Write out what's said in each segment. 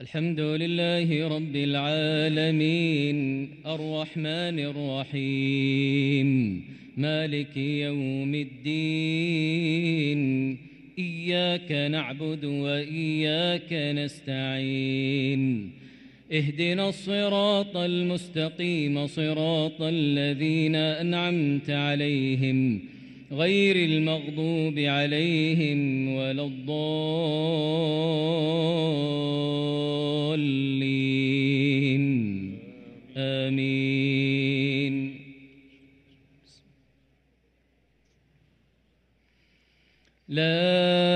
الحمد لله رب العالمين الرحمن الرحيم مالك يوم الدين إياك نعبد وإياك نستعين اهدنا الصراط المستقيم صراط الذين أنعمت عليهم غير المغضوب عليهم ولا الضالين آمين. لا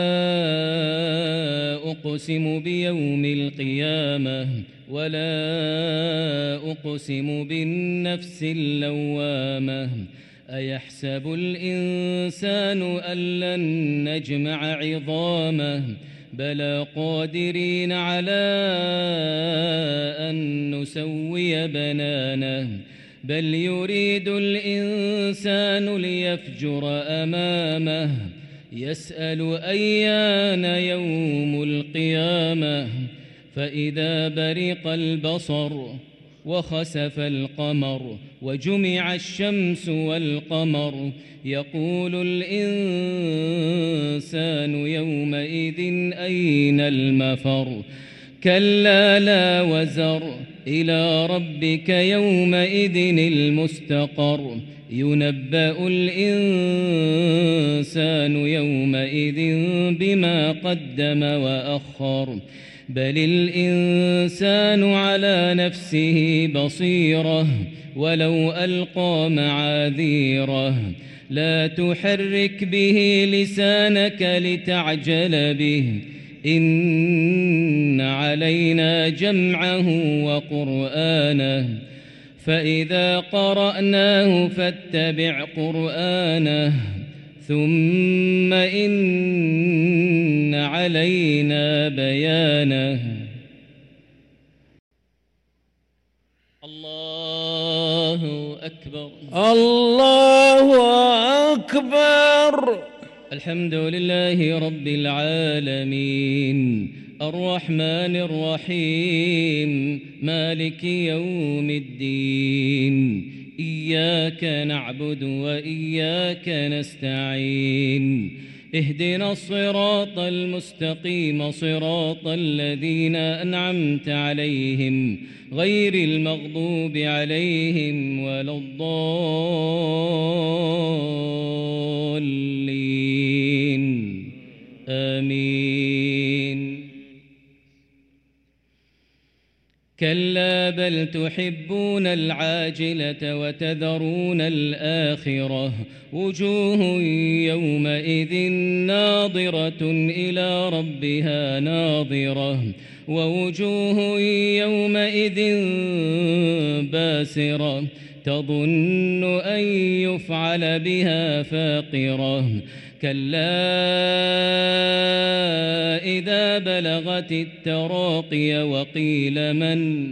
أقسم بيوم القيامة ولا أقسم بالنفس اللوامة أيحسب الإنسان أن لن نجمع عظامه بلى قادرين على أن نسوي بنانه بل يريد الإنسان ليفجر أمامه يسأل أيان يوم القيامة فإذا برق البصر وخسف القمر وجمع الشمس والقمر يقول الإنسان يومئذ أين المفر كلا لا وزر إلى ربك يومئذ المستقر ينبأ الإنسان يومئذ بما قدم وأخر بل الإنسان على نفسه بصيرة ولو ألقى معاذيره لا تحرك به لسانك لتعجل به إن علينا جمعه وقرآنه فإذا قرأناه فاتبع قرآنه ثم إن علينا بيانه. الله أكبر الله أكبر. الحمد لله رب العالمين الرحمن الرحيم مالك يوم الدين إياك نعبد وإياك نستعين اهدنا الصراط المستقيم صراط الذين أنعمت عليهم غير المغضوب عليهم ولا الضالين آمين. كلا بل تحبون العاجلة وتذرون الآخرة وجوه يومئذ ناظرة إلى ربها ناظرة ووجوه يومئذ باسرة تظن أن يفعل بها فاقرة كلا إذا بلغت التراقي وقيل من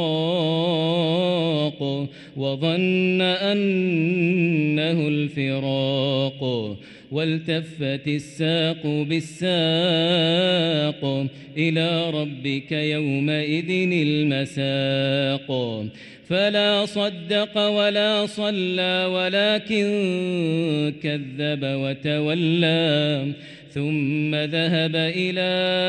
راق وظن أنه الفراق والتفت الساق بالساق إلى ربك يومئذ المساق فلا صدق ولا صلى ولكن كذب وتولى ثم ذهب إلى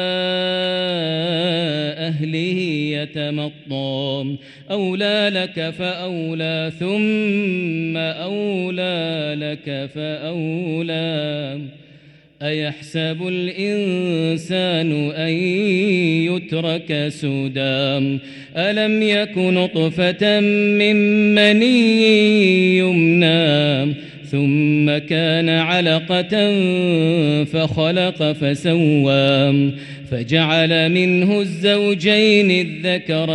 أهله يتمطى أولى لك فأولى ثم أولى لك فأولى أيحسب الإنسان أن يترك سدى ألم يك نطفة من مني يمنى ثم كان علقة فخلق فسوى فجعل منه الزوجين الذكر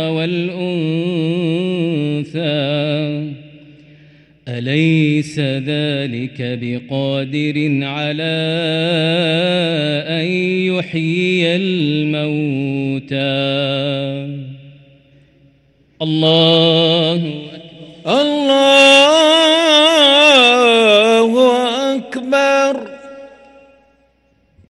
والأنثى أليس ذلك بقادر على أن يحيي الموتى الله